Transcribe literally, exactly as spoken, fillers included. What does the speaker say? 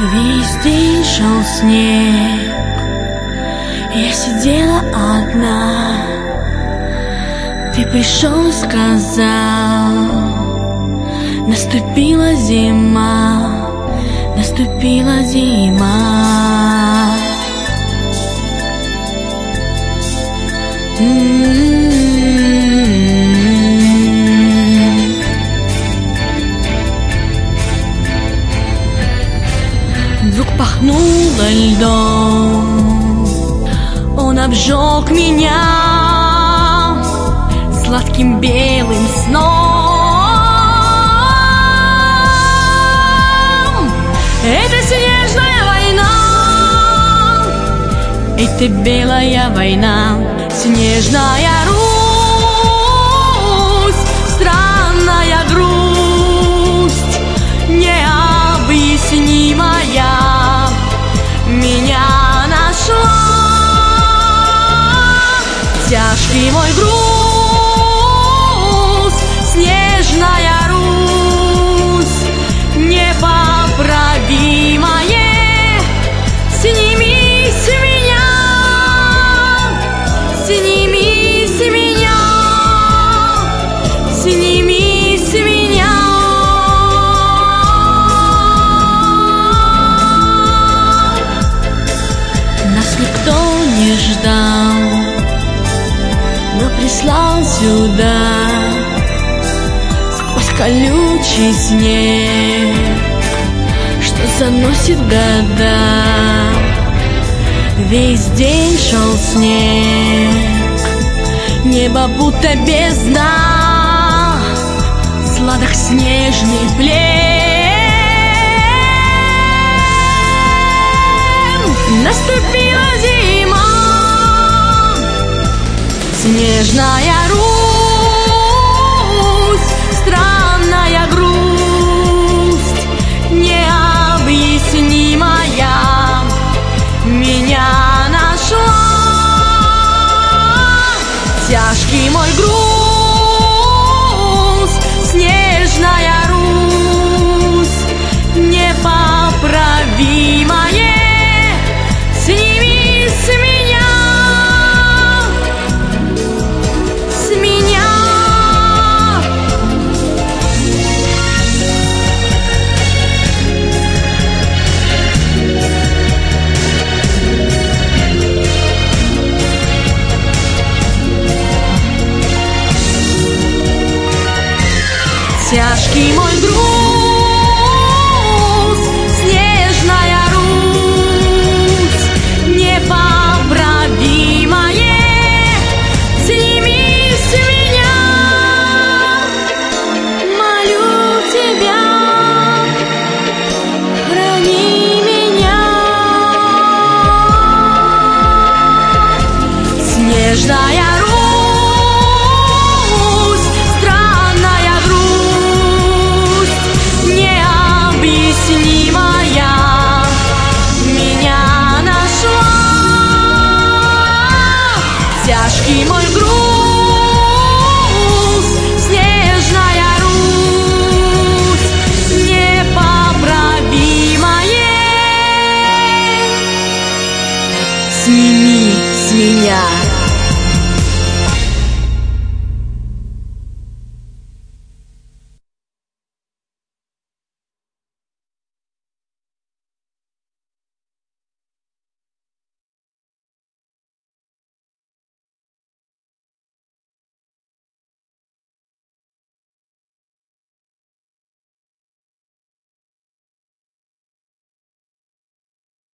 Весь день шел снег, я сидела одна. Ты пришел и сказал: наступила зима, наступила зима. М-м-м. Вдруг пахнуло льдом, он обжег меня сладким белым сном. Это снежная война, это белая война, снежная Русь, странная грусть, необъяснимая меня нашла. Тяжкий мой груз, снежная Русь, непоправимое, сними с меня, сними с меня, сними с меня. Нас никто не ждал, но прислал сюда сквозь колючий снег, что заносит года. Весь день шел снег, небо будто бездна, сладок снежный плен. Наступила зима, снежная Русь, странная грусть, необъяснимая меня нашла. Тяжкий мой груз, снежная Русь, непоправимое, сними с меня, с меня. Тяжкий мой груз, снежная Русь, непоправимое, сними с меня. Молю тебя, храни меня. Снежная Русь, странная грусть, необъяснимая меня нашла. Тяжкий мой груз, снежная Русь, непоправимое, сними с меня.